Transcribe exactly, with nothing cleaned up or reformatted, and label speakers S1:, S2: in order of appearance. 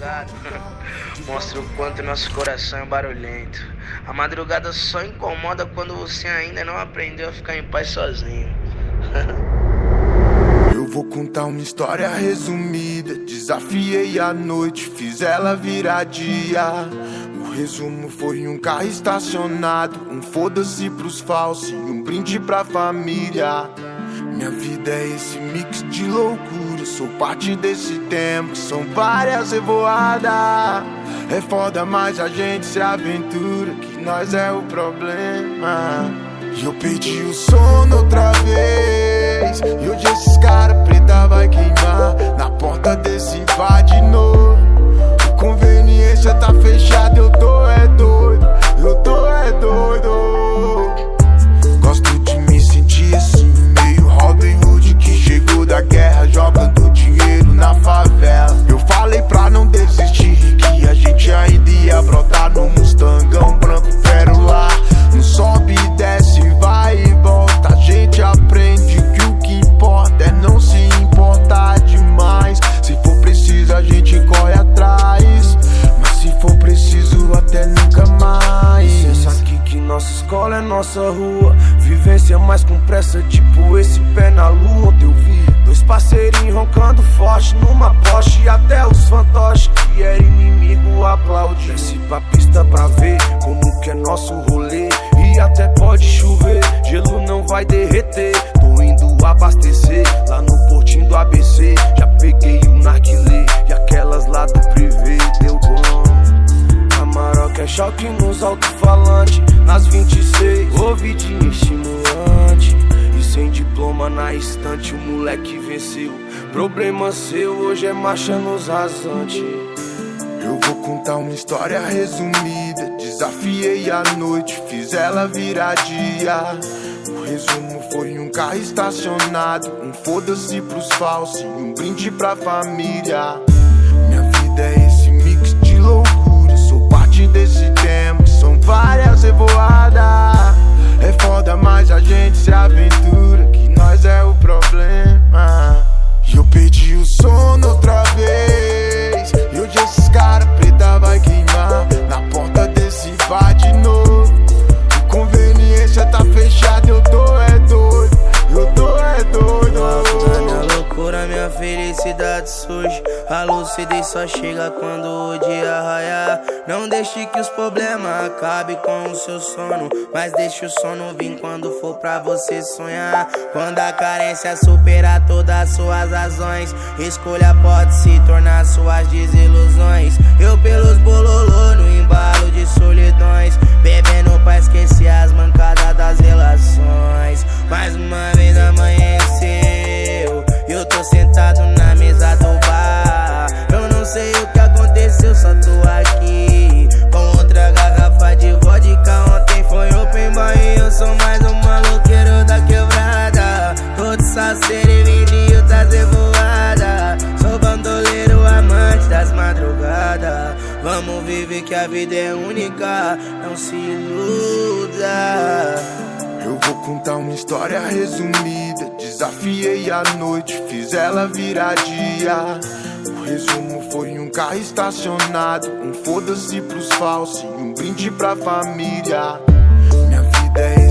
S1: madrugada mostra o quanto nosso coração é barulhento. A madrugada só incomoda quando você ainda não aprendeu a ficar em paz sozinho.
S2: Eu vou contar uma história resumida. Desafiei a noite, fiz ela virar dia. O resumo foi um carro estacionado, um foda-se pros falsos e um brinde pra família. Minha vida é esse mix de loucura, sou parte desse tempo, são várias revoadas. É foda, mas a gente se aventura, que nós é o problema. E eu perdi o sono outra vez, e hoje esses cara preta vai queimar na porta desse bar de novo. A conveniência tá fechada, eu tô é doido, eu tô é doido. Gosto de me sentir assim, meio Robin Hood que chegou da guerra jogando dinheiro na favela. Eu falei pra não desistir, que a gente ainda ia brotar no Mustangão branco pérola. Não sobe e desce, vai e volta, a gente aprende que o que importa é não se importar demais. Se for preciso a gente corre atrás, mas se for preciso até nunca mais.
S3: Pensa aqui que nossa escola é nossa rua, vivência mais com pressa, tipo esse pé na lua. Ontem eu vi dois parceirinhos roncando forte numa Porsche, e até os fantoches que era inimigo aplaude. Desce pra pista pra ver como que é nosso rolê, e até pode chover, gelo não vai derreter. Tô indo abastecer lá no portinho do A B C, já peguei o narguilé e aquelas lá do privê, deu bom. A Maroca é choque nos alto-falantes, nas vinte e seis, ouvidinho estimulante. E sem diploma na estante, o moleque venceu. Problema seu, hoje é marcha nos rasantes.
S2: Eu vou contar uma história resumida. Desafiei a noite, fiz ela virar dia. O resumo foi um carro estacionado, um foda-se pros falsos e um brinde pra família. Minha vida é esse mix de loucura, sou parte desse tempo, são várias revoadas. É foda, mas a gente se aventura, que nós é o problema. E eu perdi o sono outra vez, e hoje esses cara preta vai queimar na porta desse bar de novo. A conveniência tá fechada, eu tô é doido, eu tô é doido.
S1: Na minha loucura, minha felicidade surge. A lucidez só chega quando o dia raiar. Não deixe que os problemas acabem com o seu sono, mas deixe o sono vir quando for pra você sonhar. Quando a carência superar todas as suas razões, escolha pode se tornar suas desilusões. Eu pelos bololô no embalo de solidões, bebendo pra esquecer as mancadas das relações. Mais uma vez amanheceu, eu tô sentado na mesa do bar. Eu não sei o que aconteceu, só tô aqui com outra garrafa de vodka. Ontem foi open bar e eu sou mais um maloqueiro da quebrada. Tô de saceiro e vendi outras revoadas. Sou bandoleiro, amante das madrugadas. Vamos viver que a vida é única, não se iluda.
S2: Eu vou contar uma história resumida. Desafiei a noite, fiz ela virar dia. O resumo foi um carro estacionado, um foda-se pros falsos e um brinde pra família. Minha vida é